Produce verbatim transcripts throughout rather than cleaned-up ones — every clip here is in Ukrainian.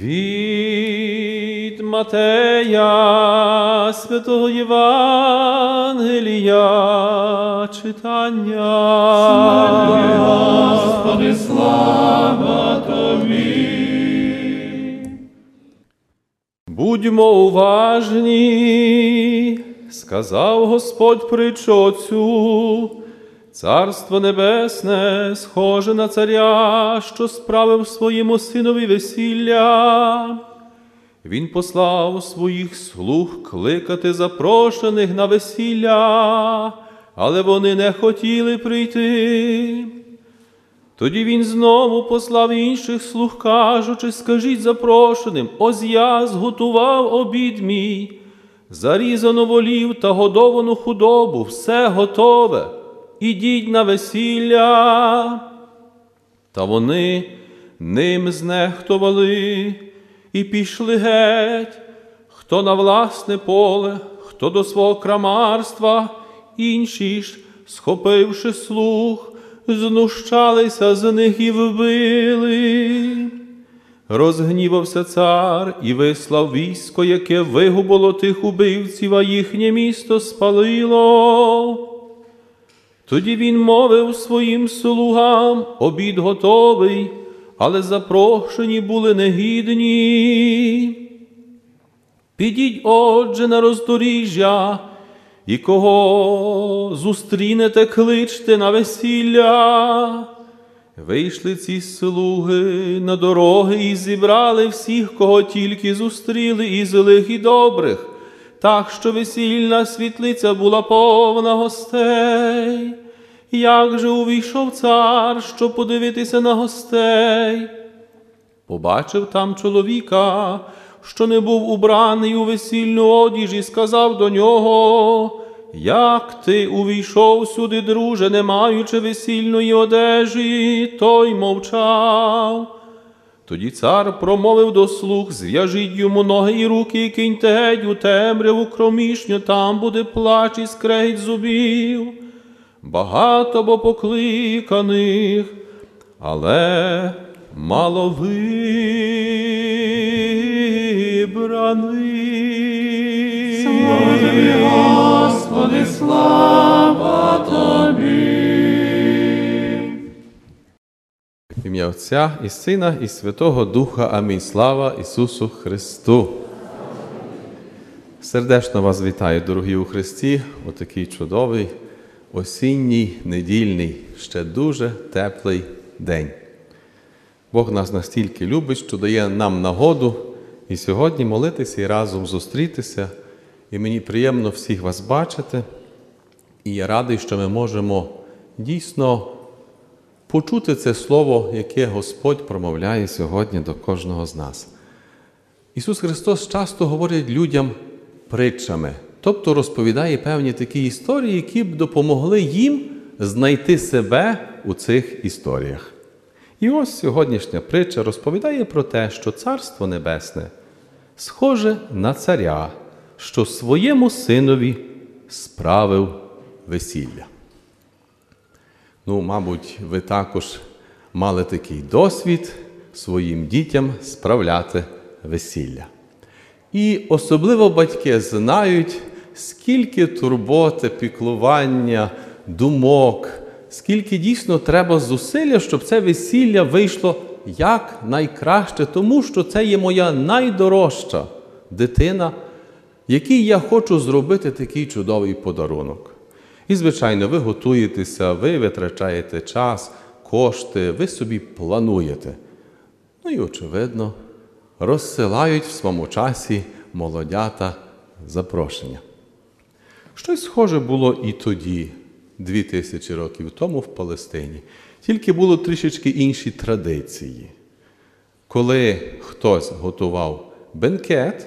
Від Матея Святого Євангелія читання. Слава, Господи, слава Тобі. Будьмо уважні, сказав Господь притчу цю. Царство Небесне схоже на царя, що справив своєму синові весілля. Він послав своїх слуг кликати запрошених на весілля, але вони не хотіли прийти. Тоді він знову послав інших слуг, кажучи: скажіть запрошеним, ось я зготував обід мій, зарізану волів та годовану худобу, все готове. Ідіть на весілля. Та вони ним знехтували і пішли геть, хто на власне поле, хто до свого крамарства, інші ж, схопивши слуг, знущалися з них і вбили. Розгнівався цар і вислав військо, яке вигубило тих убивців, а їхнє місто спалило. Тоді він мовив своїм слугам: обід готовий, але запрошені були негідні. Підіть, отже, на роздоріжжя, і кого зустрінете, кличте на весілля. Вийшли ці слуги на дороги і зібрали всіх, кого тільки зустріли, і злих, і добрих, так що весільна світлиця була повна гостей. Як же увійшов цар, щоб подивитися на гостей? Побачив там чоловіка, що не був убраний у весільну одіж, і сказав до нього: як ти увійшов сюди, друже, не маючи весільної одежі? Той мовчав. Тоді цар промовив до слуг: зв'яжіть йому ноги і руки і киньте геть у темряву кромішню, там буде плач і скрегіт зубів. Багато бо покликаних, але мало вибраних. Слава Тобі, Господи, слава Тобі. В ім'я Отця і Сина, і Святого Духа. Амінь. Слава Ісусу Христу! Сердечно вас вітаю, дорогі у Христі, у такий чудовий, осінній, недільний, ще дуже теплий день. Бог нас настільки любить, що дає нам нагоду і сьогодні молитися, і разом зустрітися. І мені приємно всіх вас бачити. І я радий, що ми можемо дійсно почути це слово, яке Господь промовляє сьогодні до кожного з нас. Ісус Христос часто говорить людям притчами, тобто розповідає певні такі історії, які б допомогли їм знайти себе у цих історіях. І ось сьогоднішня притча розповідає про те, що Царство Небесне схоже на царя, що своєму синові справив весілля. Ну, мабуть, ви також мали такий досвід своїм дітям справляти весілля. І особливо батьки знають, скільки турботи, піклування, думок, скільки дійсно треба зусилля, щоб це весілля вийшло як найкраще, тому що це є моя найдорожча дитина, якій я хочу зробити такий чудовий подарунок. І, звичайно, ви готуєтеся, ви витрачаєте час, кошти, ви собі плануєте. Ну і, очевидно, розсилають в своєму часі молодята запрошення. Щось схоже було і тоді, дві тисячі років тому в Палестині. Тільки було трішечки інші традиції. Коли хтось готував бенкет,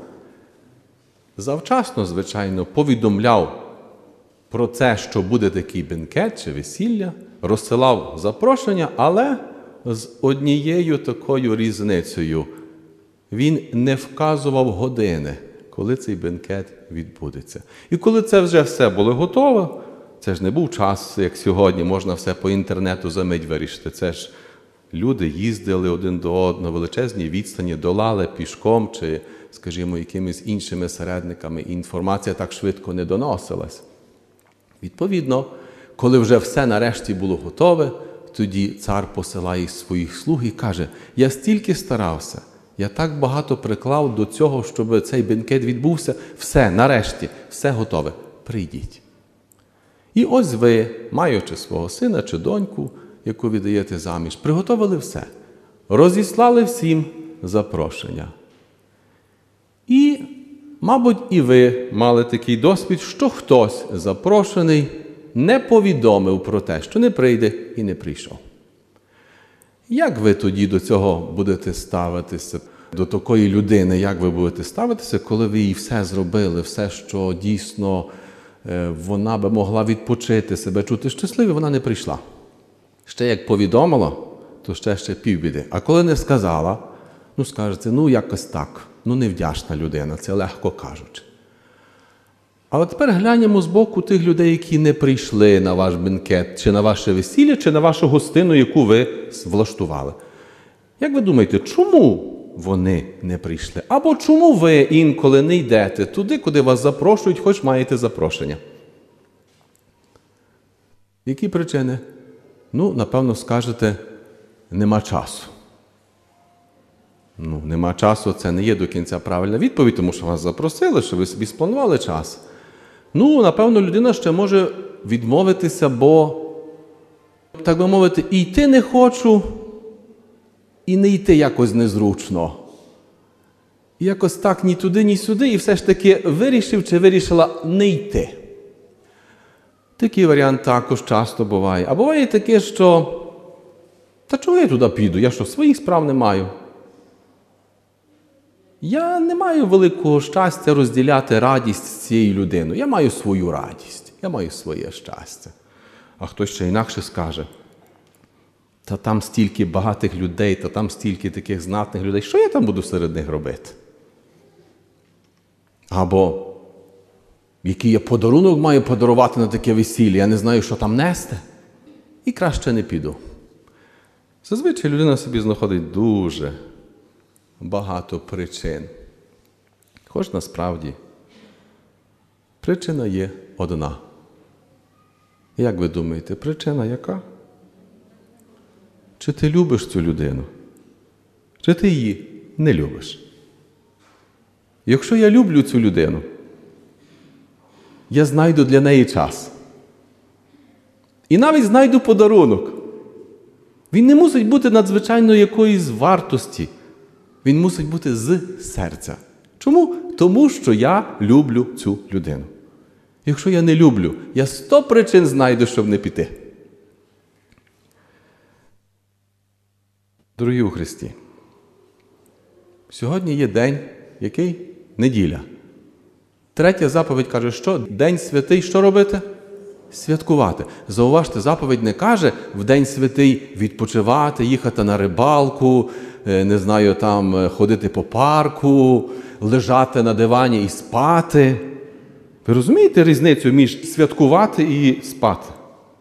завчасно, звичайно, повідомляв про це, що буде такий бенкет чи весілля, розсилав запрошення, але з однією такою різницею. Він не вказував години, коли цей бенкет відбудеться. І коли це вже все було готово, це ж не був час, як сьогодні, можна все по інтернету за мить вирішити. Це ж люди їздили один до одного, величезні відстані долали пішком чи, скажімо, якимись іншими середниками, і інформація так швидко не доносилась. Відповідно, коли вже все нарешті було готове, тоді цар посилає своїх слуг і каже: «Я стільки старався, я так багато приклав до цього, щоб цей бенкет відбувся. Все, нарешті, все готове. Прийдіть». І ось ви, маючи свого сина чи доньку, яку віддаєте заміж, приготовили все. Розіслали всім запрошення. І, мабуть, і ви мали такий досвід, що хтось запрошений не повідомив про те, що не прийде і не прийшов. Як ви тоді до цього будете ставитися, до такої людини, як ви будете ставитися, коли ви їй все зробили, все, що дійсно вона би могла відпочити себе, чути щасливі, вона не прийшла. Ще як повідомила, то ще ще півбіди. А коли не сказала, ну скажете, ну якось так, ну невдячна людина, це легко кажучи. Але тепер глянемо з боку тих людей, які не прийшли на ваш бенкет, чи на ваше весілля, чи на вашу гостину, яку ви влаштували. Як ви думаєте, чому вони не прийшли? Або чому ви інколи не йдете туди, куди вас запрошують, хоч маєте запрошення? Які причини? Ну, напевно, скажете, нема часу. Ну, нема часу, це не є до кінця правильна відповідь, тому що вас запросили, що ви собі спланували час. Ну, напевно, людина ще може відмовитися, бо, так би мовити, і йти не хочу, і не йти якось незручно. І якось так ні туди, ні сюди, і все ж таки вирішив чи вирішила не йти. Такий варіант також часто буває. А буває таке, що та чого я туди піду? Я що, своїх справ не маю? Я не маю великого щастя розділяти радість з цією людиною. Я маю свою радість, я маю своє щастя. А хтось ще інакше скаже, та там стільки багатих людей, та там стільки таких знатних людей, що я там буду серед них робити? Або, який я подарунок маю подарувати на таке весілля, я не знаю, що там нести, і краще не піду. Зазвичай людина собі знаходить дуже багато причин. Хоч насправді причина є одна. Як ви думаєте, причина яка? Чи ти любиш цю людину? Чи ти її не любиш? Якщо я люблю цю людину, я знайду для неї час. І навіть знайду подарунок. Він не мусить бути надзвичайно якоїсь вартості. Він мусить бути з серця. Чому? Тому що я люблю цю людину. Якщо я не люблю, я сто причин знайду, щоб не піти. Дорогі у Христі, сьогодні є день, який? Неділя. Третя заповідь каже, що? День святий, що робити? Святкувати. Зауважте, заповідь не каже в День святий відпочивати, їхати на рибалку, не знаю, там ходити по парку, лежати на дивані і спати. Ви розумієте різницю між святкувати і спати?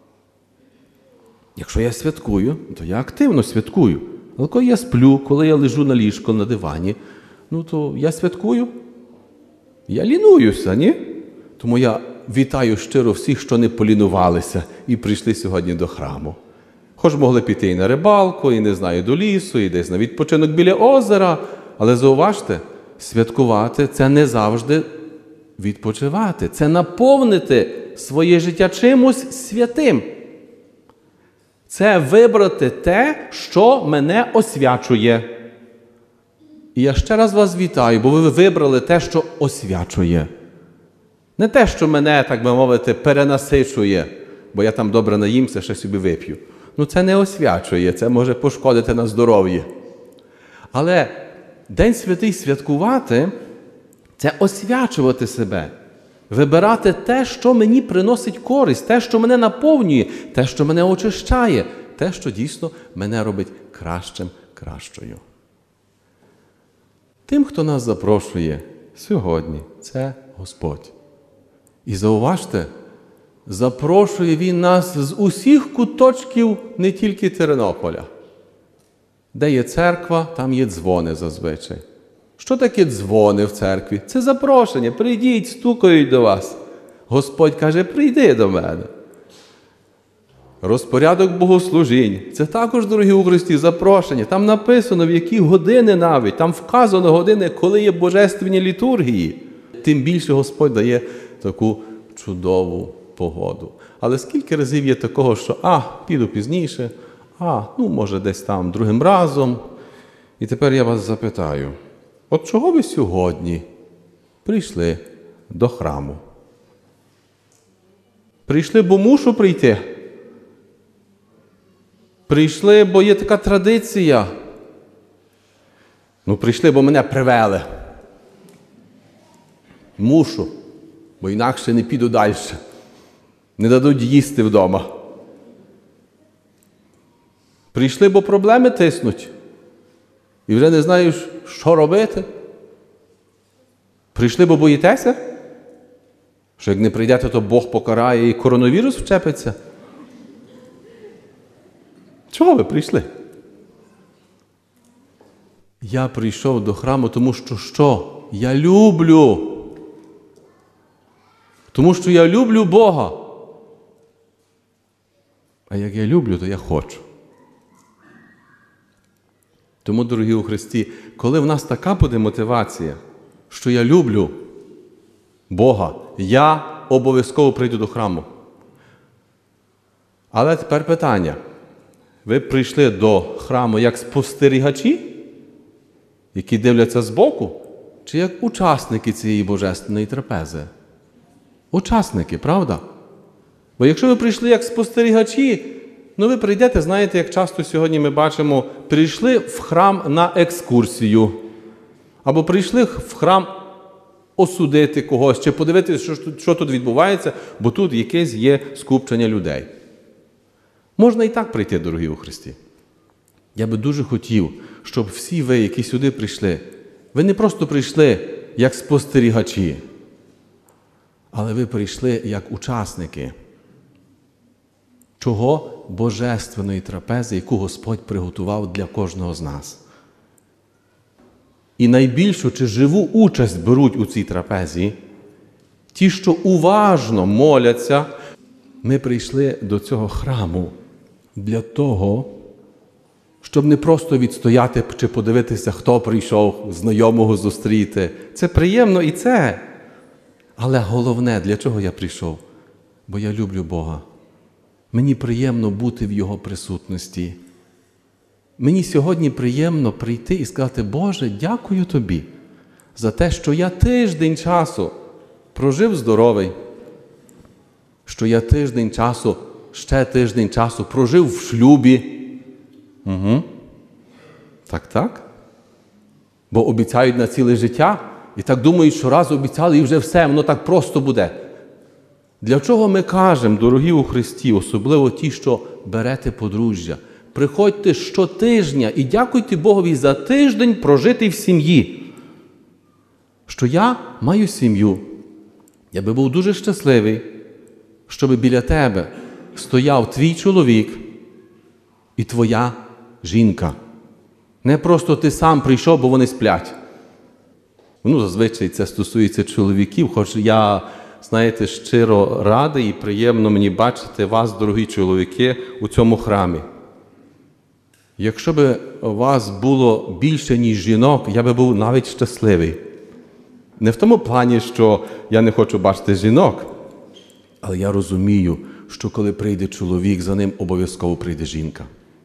Якщо я святкую, то я активно святкую. Але коли я сплю, коли я лежу на ліжку, на дивані, ну то я святкую. Я лінуюся, ні? Тому я вітаю щиро всіх, що не полінувалися і прийшли сьогодні до храму. Хоч могли піти і на рибалку, і, не знаю, до лісу, і десь на відпочинок біля озера. Але зауважте, святкувати – це не завжди відпочивати. Це наповнити своє життя чимось святим. Це вибрати те, що мене освячує. І я ще раз вас вітаю, бо ви вибрали те, що освячує. Не те, що мене, так би мовити, перенасичує, бо я там добре наїмся, ще собі вип'ю. Ну це не освячує, це може пошкодити на здоров'ї. Але День святий святкувати – це освячувати себе. Вибирати те, що мені приносить користь, те, що мене наповнює, те, що мене очищає, те, що дійсно мене робить кращим, кращою. Тим, хто нас запрошує сьогодні, це Господь. І зауважте, запрошує Він нас з усіх куточків не тільки Тернополя, Де є церква, там є дзвони зазвичай. Що таке дзвони в церкві? Це запрошення. Прийдіть, стукають до вас. Господь каже, прийди до мене. Розпорядок богослужінь. Це також, дорогі у Христі, запрошення. Там написано, в які години навіть. Там вказано години, коли є божественні літургії. Тим більше Господь дає таку чудову погоду. Але скільки разів є такого, що, а, піду пізніше, а, ну, може, десь там другим разом. І тепер я вас запитаю, от чого ви сьогодні прийшли до храму? Прийшли, бо мушу прийти? Прийшли, бо є така традиція? Ну, прийшли, бо мене привели. Мушу, бо інакше не піду далі. Не дадуть їсти вдома. Прийшли, бо проблеми тиснуть. І вже не знаєш, що робити. Прийшли, бо боїтеся? Що як не прийдете, то Бог покарає і коронавірус вчепиться? Чого ви прийшли? Я прийшов до храму, тому що що? Я люблю. Тому що я люблю Бога. А як я люблю, то я хочу. Тому, дорогі у Христі, коли в нас така буде мотивація, що я люблю Бога, я обов'язково прийду до храму. Але тепер питання. Ви прийшли до храму як спостерігачі, які дивляться збоку, чи як учасники цієї божественної трапези? Учасники, правда? Бо якщо ви прийшли як спостерігачі, ну ви прийдете, знаєте, як часто сьогодні ми бачимо, прийшли в храм на екскурсію, або прийшли в храм осудити когось, чи подивитися, що, що тут відбувається, бо тут якесь є скупчення людей. Можна і так прийти, дорогі у Христі. Я би дуже хотів, щоб всі ви, які сюди прийшли, ви не просто прийшли як спостерігачі, але ви прийшли як учасники чого? Божественної трапези, яку Господь приготував для кожного з нас. І найбільшу чи живу участь беруть у цій трапезі ті, що уважно моляться. Ми прийшли до цього храму для того, щоб не просто відстояти чи подивитися, хто прийшов, знайомого зустріти. Це приємно і це. Але головне, для чого я прийшов? Бо я люблю Бога. Мені приємно бути в Його присутності. Мені сьогодні приємно прийти і сказати: Боже, дякую Тобі за те, що я тиждень часу прожив здоровий, що я тиждень часу, ще тиждень часу прожив в шлюбі. Угу. Так, так. Бо обіцяють на ціле життя, і так думають, що раз обіцяли, і вже все, воно так просто буде. Для чого ми кажемо, дорогі у Христі, особливо ті, що берете подружжя, приходьте щотижня і дякуйте Богові за тиждень прожитий в сім'ї. Що я маю сім'ю. Я би був дуже щасливий, щоб біля тебе стояв твій чоловік і твоя жінка. Не просто ти сам прийшов, бо вони сплять. Ну, зазвичай це стосується чоловіків, хоч я, знаєте, щиро радий і приємно мені бачити вас, дорогі чоловіки, у цьому храмі. Якщо б вас було більше, ніж жінок, я би був навіть щасливий. Не в тому плані, що я не хочу бачити жінок, але я розумію, що коли прийде чоловік, за ним обов'язково прийде жінка.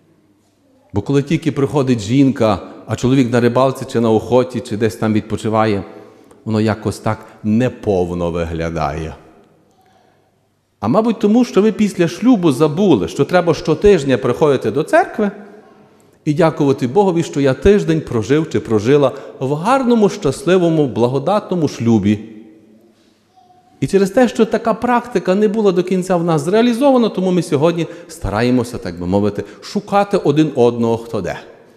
Бо коли тільки приходить жінка, а чоловік на рибалці, чи на охоті, чи десь там відпочиває, воно якось так неповно виглядає. А мабуть тому, що ви після шлюбу забули, що треба щотижня приходити до церкви і дякувати Богові, що я тиждень прожив чи прожила в гарному, щасливому, благодатному шлюбі. І через те, що така практика не була до кінця в нас зреалізована, тому ми сьогодні стараємося, так би мовити, шукати один одного хто де.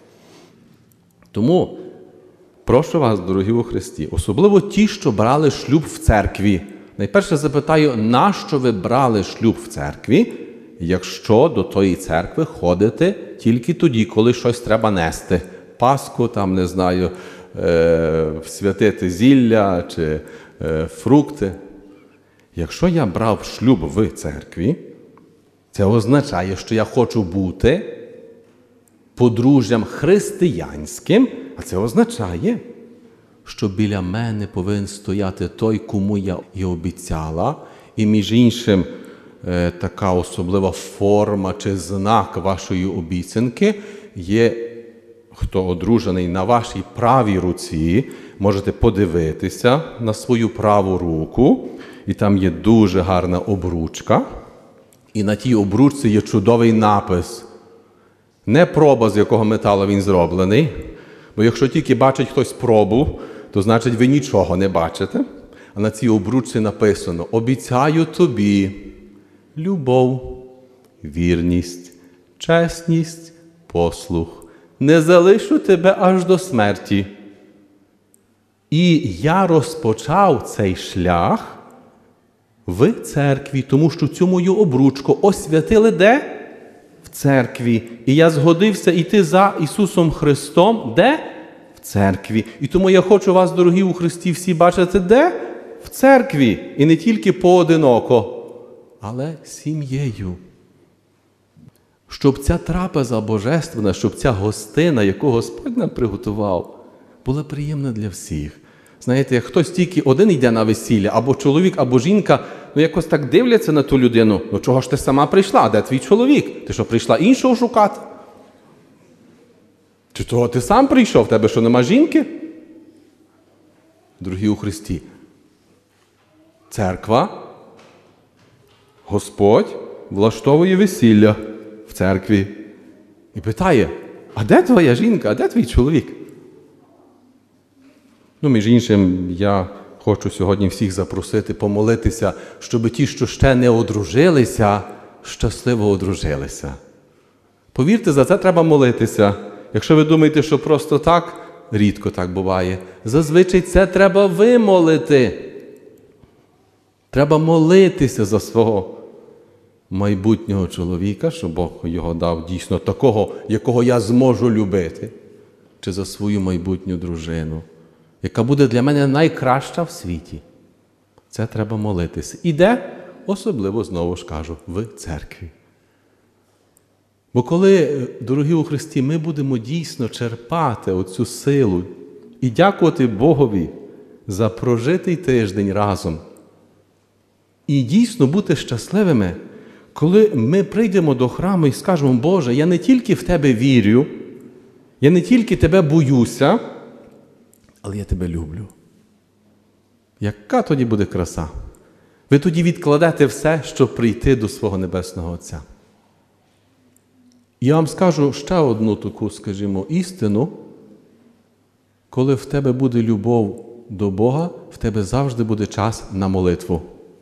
Тому прошу вас, дорогі у Христі, особливо ті, що брали шлюб в церкві. Найперше запитаю, нащо ви брали шлюб в церкві? якщо до тої церкви ходите тільки тоді, коли щось треба нести. Пасху, там, не знаю, е- святити зілля чи е- фрукти. Якщо я брав шлюб в церкві, це означає, що я хочу бути подружжям християнським, а це означає, що біля мене повинен стояти той, кому я і обіцяла, і між іншим така особлива форма чи знак вашої обіцянки є, хто одружений на вашій правій руці, можете подивитися на свою праву руку, і там є дуже гарна обручка, і на тій обручці є чудовий напис. Не проба, з якого металу він зроблений, бо якщо тільки бачить хтось пробу, то значить ви нічого не бачите. А на цій обручці написано: «Обіцяю тобі любов, вірність, чесність, послух. Не залишу тебе аж до смерті». І я розпочав цей шлях в церкві, тому що цю мою обручку освятили де? В церкві. І я згодився йти за Ісусом Христом де? В церкві. І тому я хочу вас, дорогі у Христі, всі бачити де? В церкві. І не тільки поодиноко, але сім'єю. Щоб ця трапеза божественна, щоб ця гостина, яку Господь нам приготував, була приємна для всіх. Знаєте, як хтось тільки один йде на весілля, або чоловік, або жінка, ну якось так дивляться на ту людину. Ну чого ж ти сама прийшла? Де твій чоловік? Ти що, прийшла іншого шукати? Чи того ти сам прийшов? В тебе що, нема жінки? Дорогі у Христі, церква, Господь влаштовує весілля в церкві і питає: а де твоя жінка, а де твій чоловік? Ну, між іншим, я хочу сьогодні всіх запросити помолитися, щоб ті, що ще не одружилися, щасливо одружилися. Повірте, за це треба молитися. Якщо ви думаєте, що просто так, рідко так буває. Зазвичай це треба вимолити. Треба молитися за свого майбутнього чоловіка, щоб Бог його дав дійсно такого, якого я зможу любити. Чи за свою майбутню дружину, яка буде для мене найкраща в світі. Це треба молитися. І де? Особливо, знову ж кажу, в церкві. Бо коли, дорогі у Христі, ми будемо дійсно черпати оцю силу і дякувати Богові за прожитий тиждень разом, і дійсно бути щасливими, коли ми прийдемо до храму і скажемо: Боже, я не тільки в Тебе вірю, я не тільки Тебе боюся, але я Тебе люблю. Яка тоді буде краса? Ви тоді відкладете все, щоб прийти до свого Небесного Отця. Я вам скажу ще одну таку, скажімо, істину. Коли в тебе буде любов до Бога, в тебе завжди буде час на молитву.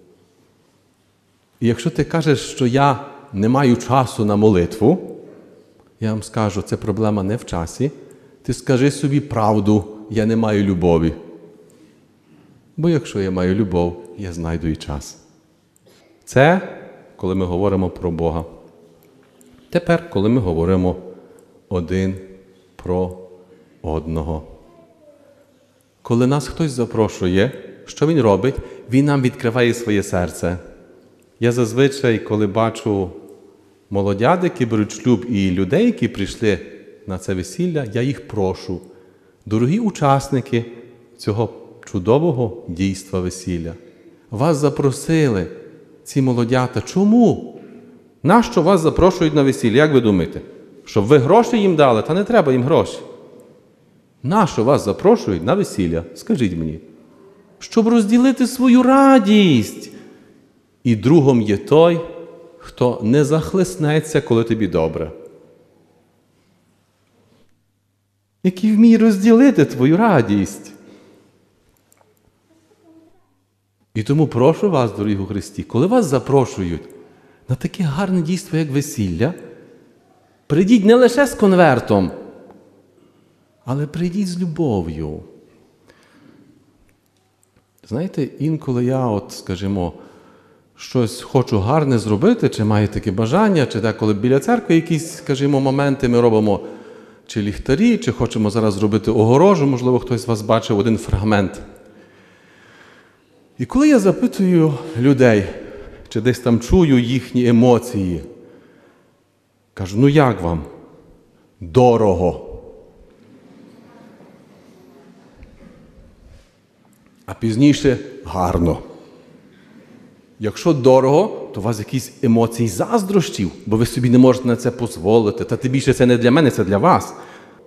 І якщо ти кажеш, що я не маю часу на молитву, я вам скажу, це проблема не в часі. Ти скажи собі правду: я не маю любові. Бо якщо я маю любов, я знайду і час. Це, коли ми говоримо про Бога. Тепер, коли ми говоримо один про одного. Коли нас хтось запрошує, що він робить? Він нам відкриває своє серце. Я зазвичай, коли бачу молодят, які беруть шлюб, і людей, які прийшли на це весілля, я їх прошу: дорогі учасники цього чудового дійства весілля, вас запросили ці молодята. Чому? Нащо вас запрошують на весілля? Як ви думаєте? Щоб ви гроші їм дали? Та не треба їм гроші. Нащо вас запрошують на весілля? Скажіть мені. Щоб розділити свою радість. І другом є той, хто не захлиснеться, коли тобі добре. Який вміє розділити твою радість. І тому прошу вас, дорогі у Христі, коли вас запрошують на таке гарне дійство, як весілля, прийдіть не лише з конвертом, але прийдіть з любов'ю. Знаєте, інколи я, от, скажімо, щось хочу гарне зробити, чи маю таке бажання, чи деколи біля церкви якісь, скажімо, моменти ми робимо, чи ліхтарі, чи хочемо зараз зробити огорожу, можливо, хтось з вас бачив один фрагмент. І коли я запитую людей, чи десь там чую їхні емоції, кажу, ну як вам? Дорого. А пізніше гарно. Якщо дорого, то у вас якісь емоції заздрощів, бо ви собі не можете на це дозволити. Та тим більше це не для мене, це для вас.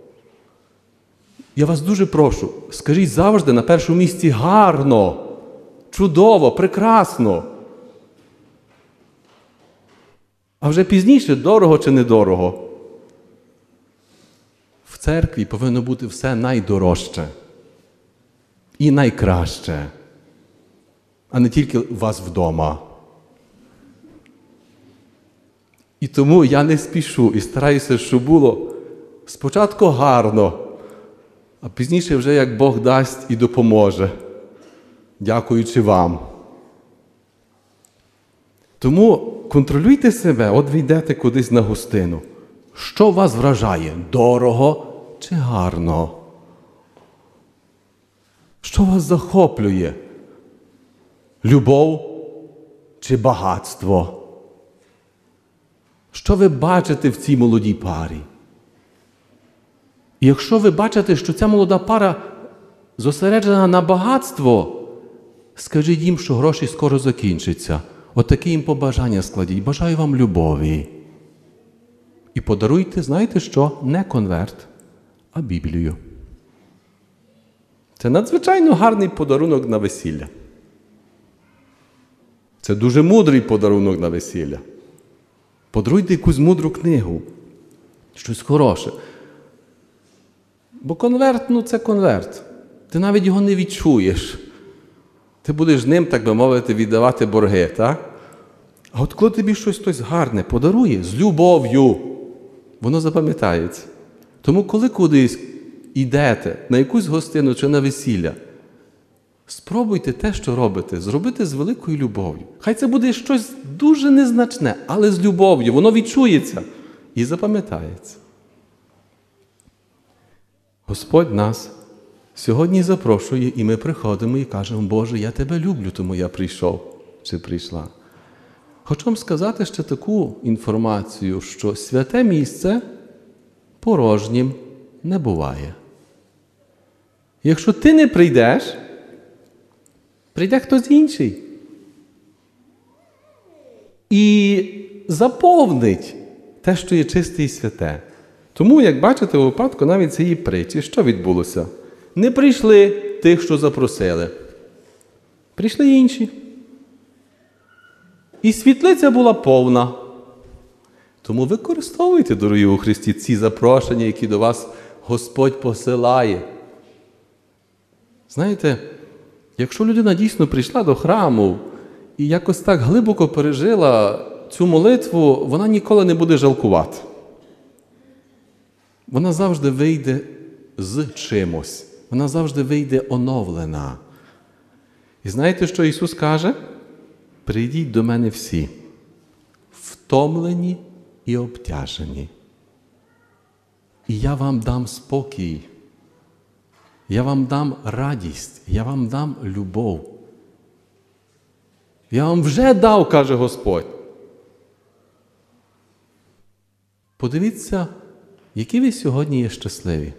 Я вас дуже прошу, скажіть завжди на першому місці гарно, чудово, прекрасно. А вже пізніше дорого чи недорого. В церкві повинно бути все найдорожче і найкраще, а не тільки у вас вдома. І тому я не спішу і стараюся, щоб було спочатку гарно, а пізніше вже як Бог дасть і допоможе, дякуючи вам. Тому контролюйте себе, от ви йдете кудись на гостину. Що вас вражає? Дорого чи гарно? Що вас захоплює? Любов чи багатство? Що ви бачите в цій молодій парі? І якщо ви бачите, що ця молода пара зосереджена на багатство, скажіть їм, що гроші скоро закінчаться. Отакі їм побажання складіть. Бажаю вам любові. І подаруйте, знаєте що? Не конверт, а Біблію. Це надзвичайно гарний подарунок на весілля. Це дуже мудрий подарунок на весілля. Подаруйте якусь мудру книгу. Щось хороше. Бо конверт, ну це конверт. Ти навіть його не відчуєш. Ти будеш ним, так би мовити, віддавати борги, так? А от коли тобі щось хтось гарне подарує, з любов'ю, воно запам'ятається. Тому коли кудись йдете, на якусь гостину чи на весілля, спробуйте те, що робите, зробити з великою любов'ю. Хай це буде щось дуже незначне, але з любов'ю, воно відчується і запам'ятається. Господь нас сьогодні запрошує, і ми приходимо і кажемо, Боже, я Тебе люблю, тому я прийшов чи прийшла. Хочу вам сказати ще таку інформацію, що святе місце порожнім не буває. Якщо ти не прийдеш, прийде хтось інший. І заповнить те, що є чисте і святе. Тому, як бачите, у випадку навіть цієї притчі, що відбулося? Не прийшли тих, що запросили. Прийшли інші. І світлиця була повна. Тому використовуйте, дорогі у Христі, ці запрошення, які до вас Господь посилає. Знаєте, якщо людина дійсно прийшла до храму і якось так глибоко пережила цю молитву, вона ніколи не буде жалкувати. Вона завжди вийде з чимось. Вона завжди вийде оновлена. І знаєте, що Ісус каже? Прийдіть до мене всі, втомлені і обтяжені. І я вам дам спокій. Я вам дам радість. Я вам дам любов. Я вам вже дав, каже Господь. Подивіться, які ви сьогодні є щасливі.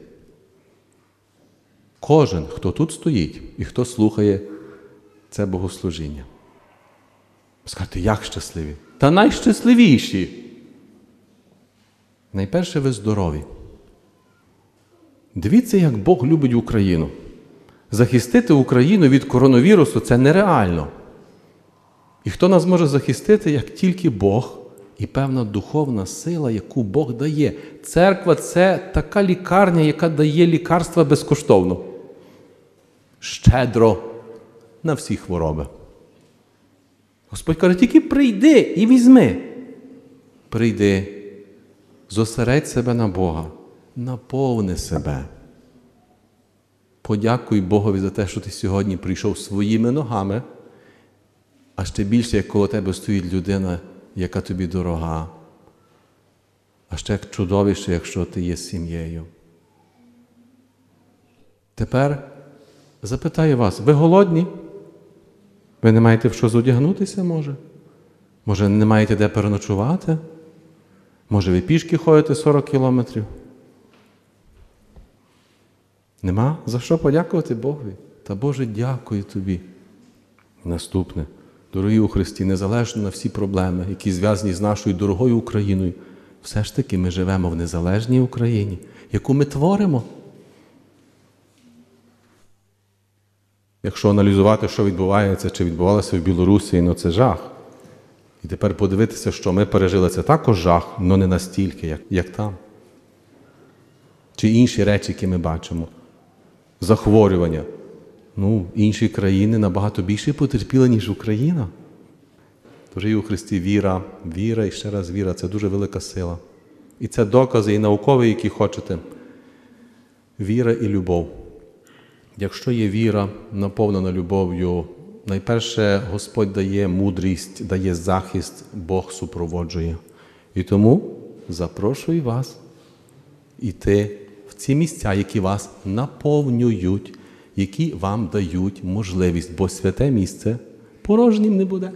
Кожен, хто тут стоїть і хто слухає це богослужіння. Скажете, як щасливі? Та найщасливіші. Найперше, ви здорові. Дивіться, як Бог любить Україну. Захистити Україну від коронавірусу – це нереально. І хто нас може захистити, як тільки Бог і певна духовна сила, яку Бог дає. Церква – це така лікарня, яка дає лікарства безкоштовно. Щедро на всі хвороби. Господь каже, тільки прийди і візьми. Прийди, зосередь себе на Бога, наповни себе. Подякуй Богові за те, що ти сьогодні прийшов своїми ногами, а ще більше, як коло тебе стоїть людина, яка тобі дорога, а ще чудовіше, якщо ти є сім'єю. Тепер запитаю вас, ви голодні? Ви не маєте в що зодягнутися, може? Може, не маєте де переночувати? Може, ви пішки ходите сорок кілометрів? Нема за що подякувати Богові? Та Боже, дякую тобі. Наступне. Дорогі у Христі, незалежно на всі проблеми, які зв'язані з нашою дорогою Україною, все ж таки ми живемо в незалежній Україні, яку ми творимо. Якщо аналізувати, що відбувається, чи відбувалося в Білорусі, ну це жах. І тепер подивитися, що ми пережили, це також жах, але не настільки, як, як там. Чи інші речі, які ми бачимо. Захворювання. Ну, інші країни набагато більше потерпіли, ніж Україна. Дорогі у Христі, віра, віра і ще раз віра – це дуже велика сила. І це докази і наукові, які хочете. Віра і любов. Якщо є віра, наповнена любов'ю, найперше Господь дає мудрість, дає захист, Бог супроводжує. І тому запрошую вас йти в ці місця, які вас наповнюють, які вам дають можливість, бо святе місце порожнім не буде.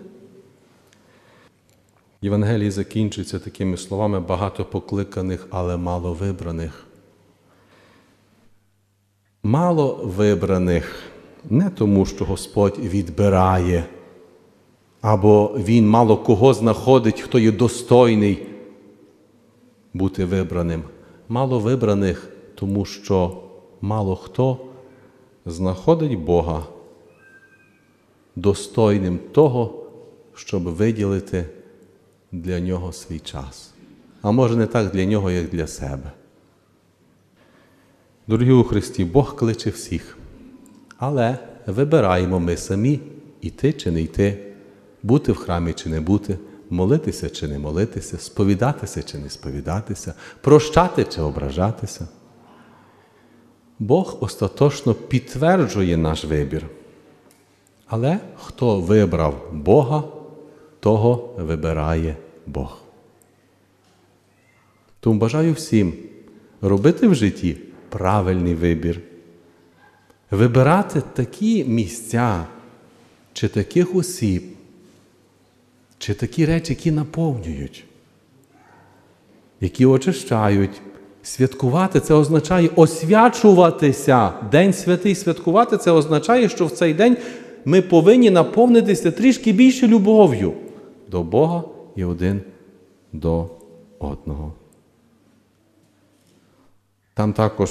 Євангеліє закінчується такими словами: багато покликаних, але мало вибраних. Мало вибраних не тому, що Господь відбирає, або Він мало кого знаходить, хто є достойний бути вибраним. Мало вибраних, тому що мало хто знаходить Бога достойним того, щоб виділити для Нього свій час. А може не так для Нього, як для себе. Дорогі у Христі, Бог кличе всіх, але вибираємо ми самі йти чи не йти, бути в храмі чи не бути, молитися чи не молитися, сповідатися чи не сповідатися, прощати чи ображатися. Бог остаточно підтверджує наш вибір. Але хто вибрав Бога, того вибирає Бог. Тому бажаю всім робити в житті правильний вибір. Вибирати такі місця, чи таких осіб, чи такі речі, які наповнюють, які очищають. Святкувати – це означає освячуватися. День святий святкувати – це означає, що в цей день ми повинні наповнитися трішки більше любов'ю до Бога і один до одного. Там також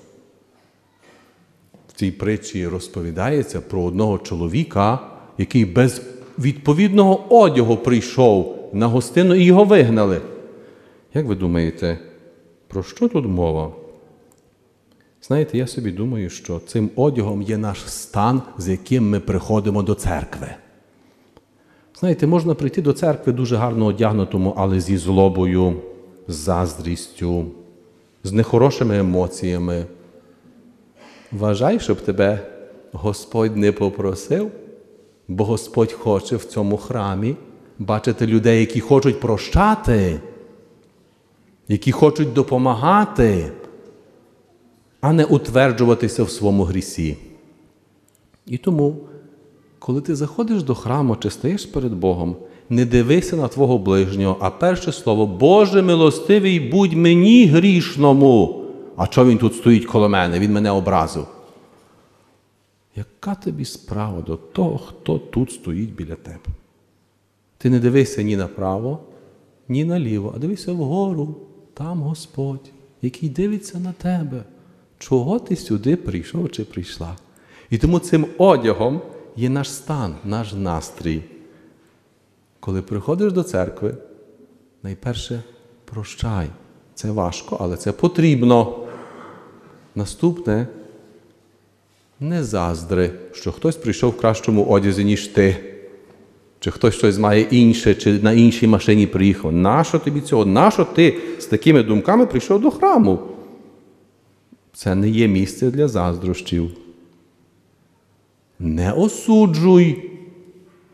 в цій притчі розповідається про одного чоловіка, який без відповідного одягу прийшов на гостину і його вигнали. Як ви думаєте, про що тут мова? Знаєте, я собі думаю, що цим одягом є наш стан, з яким ми приходимо до церкви. Знаєте, можна прийти до церкви дуже гарно одягнутому, але зі злобою, з заздрістю, з нехорошими емоціями. Вважай, щоб тебе Господь не попросив, бо Господь хоче в цьому храмі бачити людей, які хочуть прощати, які хочуть допомагати, а не утверджуватися в своєму грісі. І тому, коли ти заходиш до храму чи стаєш перед Богом, не дивися на твого ближнього, а перше слово: «Боже милостивий, будь мені грішному». А чого він тут стоїть коло мене? Він мене образив. Яка тобі справа до того, хто тут стоїть біля тебе? Ти не дивися ні направо, ні наліво, а дивися вгору. Там Господь, який дивиться на тебе. Чого ти сюди прийшов чи прийшла? І тому цим одягом є наш стан, наш настрій. Коли приходиш до церкви, найперше прощай. Це важко, але це потрібно. Наступне – не заздри, що хтось прийшов в кращому одязі, ніж ти. Чи хтось щось має інше, чи на іншій машині приїхав. Нащо тобі цього? Нащо ти з такими думками прийшов до храму? Це не є місце для заздрощів. Не осуджуй.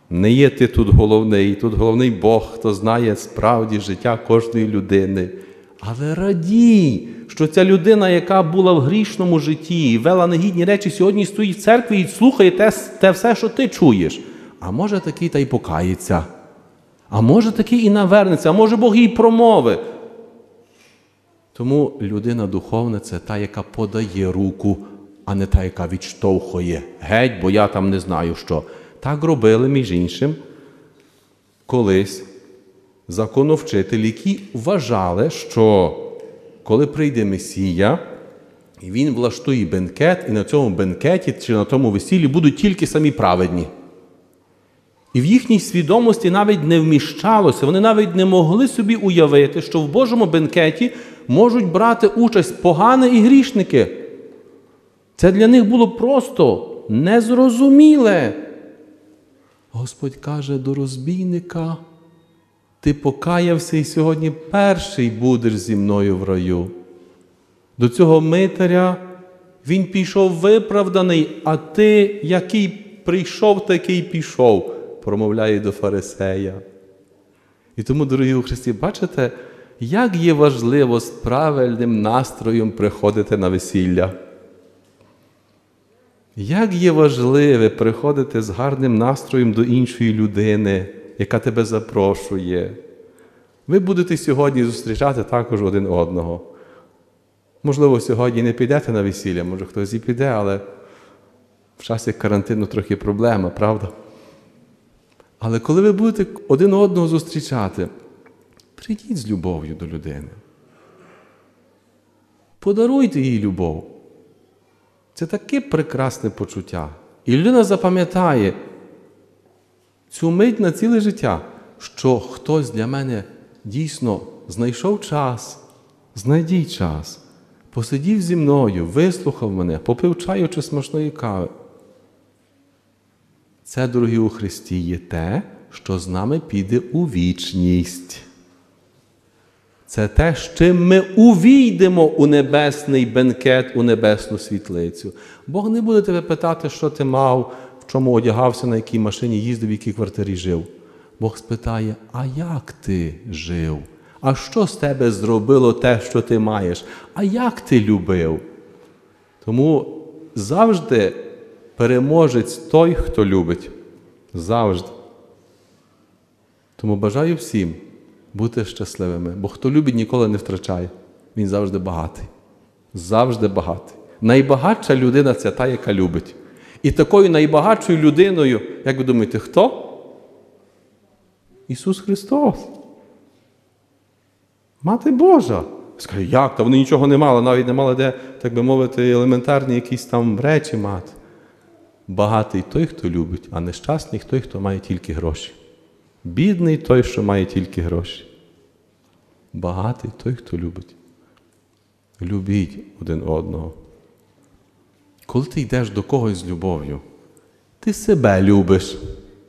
Не є ти тут головний, тут головний Бог, хто знає справді життя кожної людини. Але радій, що ця людина, яка була в грішному житті і вела негідні речі, сьогодні стоїть в церкві і слухає те, те все, що ти чуєш. А може такий та й покається. А може такий і навернеться, а може Бог їй промовить. Тому людина духовна – це та, яка подає руку, а не та, яка відштовхує. Геть, бо я там не знаю що. Так робили, між іншим, колись законовчителі, які вважали, що коли прийде Месія, і він влаштує бенкет, і на цьому бенкеті чи на тому весіллі будуть тільки самі праведні. І в їхній свідомості навіть не вміщалося, вони навіть не могли собі уявити, що в Божому бенкеті можуть брати участь погані і грішники. Це для них було просто незрозуміле. Господь каже до розбійника: ти покаявся і сьогодні перший будеш зі мною в раю. До цього митаря він пішов виправданий, а ти, який прийшов, такий пішов, промовляє до фарисея. І тому, дорогі у Христі, бачите, як є важливо з правильним настроєм приходити на весілля. Як є важливе приходити з гарним настроєм до іншої людини, яка тебе запрошує. Ви будете сьогодні зустрічати також один одного. Можливо, сьогодні не підете на весілля, може хтось і піде, але в часі карантину трохи проблема, правда? Але коли ви будете один одного зустрічати, прийдіть з любов'ю до людини. Подаруйте їй любов. Це таке прекрасне почуття. І людина запам'ятає цю мить на ціле життя, що хтось для мене дійсно знайшов час, знайдіть час, посидів зі мною, вислухав мене, попив чаю чи смачної кави. Це, дорогі у Христі, є те, що з нами піде у вічність. Це те, з чим ми увійдемо у небесний бенкет, у небесну світлицю. Бог не буде тебе питати, що ти мав, в чому одягався, на якій машині їздив, в якій квартирі жив. Бог спитає: а як ти жив? А що з тебе зробило те, що ти маєш? А як ти любив? Тому завжди переможець той, хто любить. Завжди. Тому бажаю всім бути щасливими. Бо хто любить, ніколи не втрачає. Він завжди багатий. Завжди багатий. Найбагатша людина – це та, яка любить. І такою найбагатшою людиною, як ви думаєте, хто? Ісус Христос. Мати Божа. Скажу, як? Та вони нічого не мали, навіть не мали де, так би мовити, елементарні якісь там речі мати. Багатий той, хто любить, а нещасний той, хто має тільки гроші. Бідний той, що має тільки гроші. Багатий той, хто любить. Любіть один одного. Коли ти йдеш до когось з любов'ю, ти себе любиш.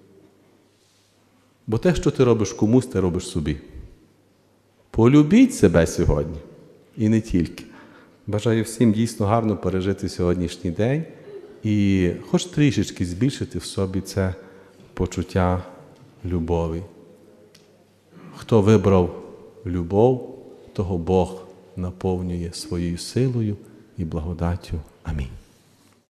Бо те, що ти робиш комусь, ти робиш собі. Полюбіть себе сьогодні. І не тільки. Бажаю всім дійсно гарно пережити сьогоднішній день і хоч трішечки збільшити в собі це почуття любові. Хто вибрав любов, того Бог наповнює своєю силою і благодаттю. Амінь.